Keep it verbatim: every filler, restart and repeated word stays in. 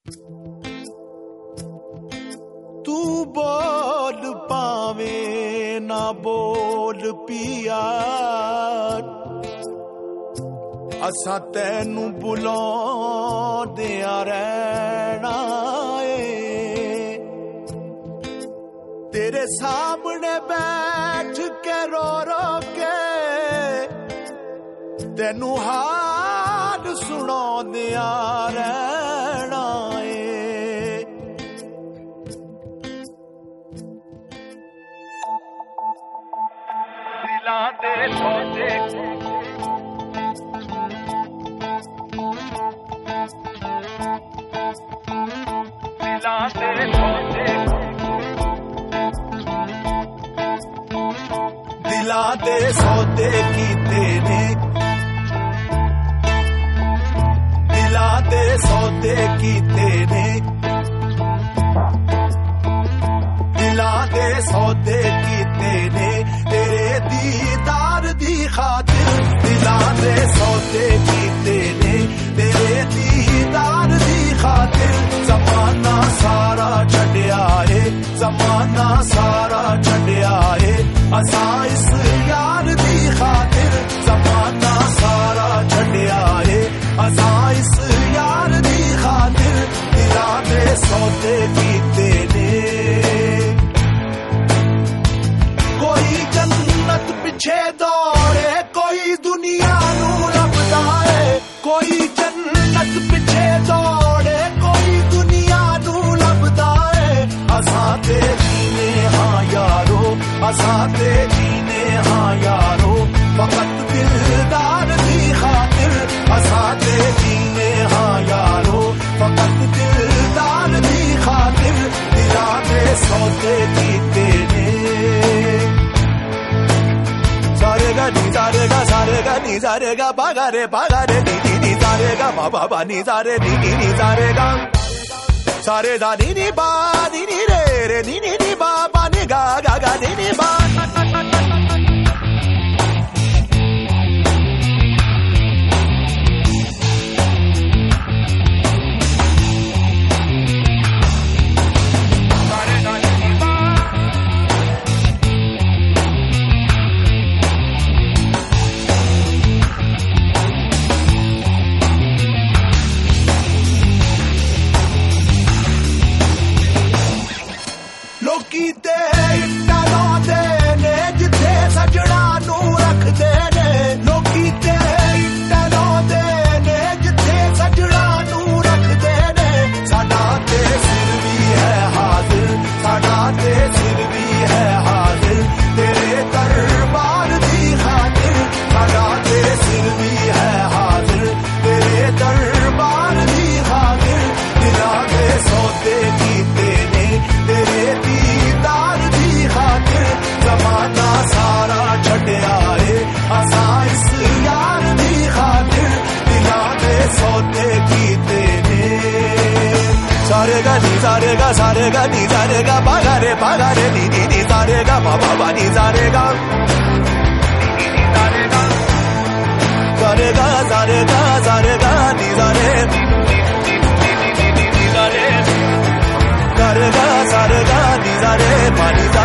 तू बोल पावे ना बोल पिया असा तैनू बुलाउंदे रहना ए तेरे सामने बैठ के रो रो के तैनू हाल सुनाउंदे रहना ए दिलां दे सौदे दिला दे सौदे कीते ने दिला दे सौदे कीते ने दिला दे सौदे कीते ने तेरे दीदार दी खातिर दिला दे सौदे कीते ने तेरे दीदार दी खातिर जमाना सारा छड्या है जमाना सारा छड्या है असा इस यार दी खातिर जमाना सारा छड्या है असा इस यार दी खातिर दिला दे सौदे कीते ने कोई जन्नत पिछे दौड़े कोई दुनिया नू लभदा है कोई जन्नत पिछे दौड़े कोई दुनिया नू लभदा है असा ते जीने हाँ यारो असा ते जीने हाँ यारो फकत दिलदार दी खातिर असा ते जीने हाँ यारो फकत दिलदार दी खातिर दिला दे सौदे कीते ने सारे गा नी सारे गा सारे गा नी सारे गा बागा रे बागा रे नी नी नी सारे गा मा बाबा नी सारे नी नी नी सारे गा सारे दा नी नी बा नी नी रे रे नी नी नी बा बा नी गा गा गा नी नी बा लोकी ते इट्टा लांदे ने जिथे सजना नू रखदे ने लोकी ते इट्टा लांदे ने जिथे सजना नू रखदे ने साडा ते सिर भी है हाजिर साडा ते सिर भी है हाजिर तेरे दरबार दी खातिर साडा ते सिर भी है हाजिर तेरे दरबार दी खातिर दिला दे सौदे कीते ने तेरे दीदार दी खातिर जमाना सारा छड्या है असा इस यार दी खातिर दिला दे सौदे कीते ने सारे गा नी सारे गा सारे गा नी सारे गा बागा रे बागा रे नी नी नी सारे गा मा बाबा नी सारे गा सारे गा सारे गा सारे गा सारे गा नी सारे सारे गा सारे गा नी सारे पानी